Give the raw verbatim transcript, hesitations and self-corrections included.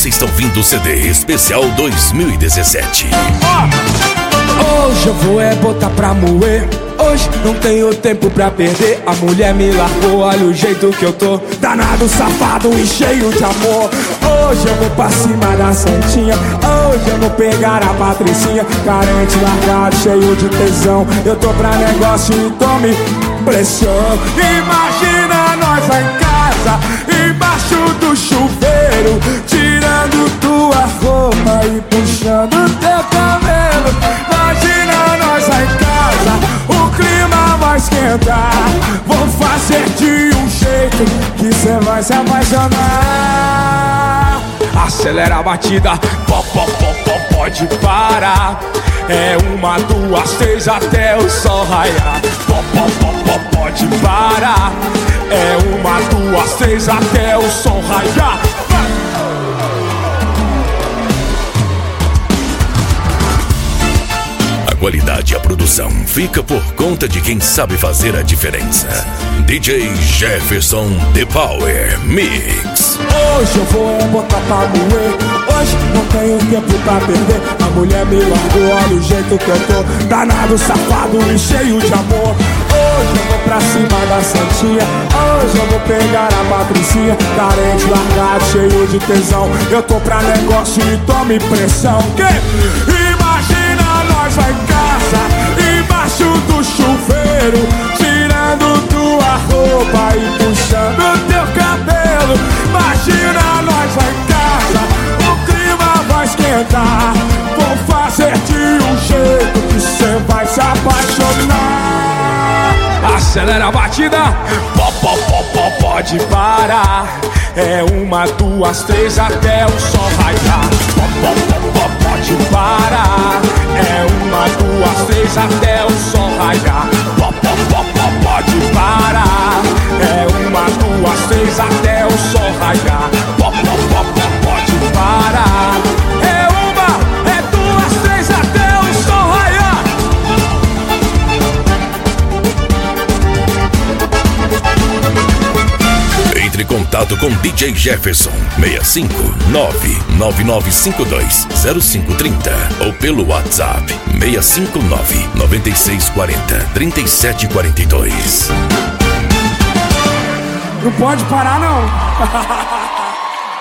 Você está ouvindo o C D Especial dois mil e dezessete. Oh, hoje eu vou é botar pra moer. Hoje não tenho tempo pra perder. A mulher me largou, olha o jeito que eu tô. Danado, safado e cheio de amor. Hoje eu vou pra cima da santinha. Hoje eu vou pegar a patricinha. Carente, largado, cheio de tesão. Eu tô pra negócio e tô me pressão. Imagina nós lá em casa, embaixo do chuveiro, tirando tua roupa e puxando teu cabelo. Imagina nós lá em casa, o clima vai esquentar. Vou fazer de um jeito que cê vai se apaixonar. Acelera a batida, pó, pó, pó, pó, pode parar. É uma, duas, três até o sol raiar. Pó, pó, pó, pó, pode parar. É uma, duas, três até o sol raiar. A qualidade e a produção fica por conta de quem sabe fazer a diferença. D J Jefferson The Power Mix. Hoje eu vou é botar pra moer. Hoje não tenho tempo pra perder. A mulher me largou, olha o jeito que eu tô. Danado, safado e cheio de amor. Hoje eu vou pra cima da santinha. Hoje eu vou pegar a patricinha. Carente, largado, cheio de tesão. Eu tô pra negócio e tome pressão. Que? Imagina nós lá em casa, embaixo do chuveiro, tirando tua roupa e puxando teu cabelo. Imagina nós lá em casa, o clima vai esquentar. Vou fazer de um jeito que cê vai se apaixonar. Acelera a batida, pó, pó, pó, pó, pode parar. É uma, duas, três até o sol raiar. Pó, pó, pó, pó, pode parar. É uma, duas, três até o sol raiar. Pó, pó, pó, pó, pode parar. É uma, duas, três até o sol raiar. Pó, pó, pó, pó, pode parar. É uma, é duas, três até o sol raiar. Entre em contato com D J Jefferson seis cinco nove nove nove cinco dois zero cinco três zero ou pelo WhatsApp seis cinco nove nove seis quatro zero três sete quatro dois. Não pode parar não.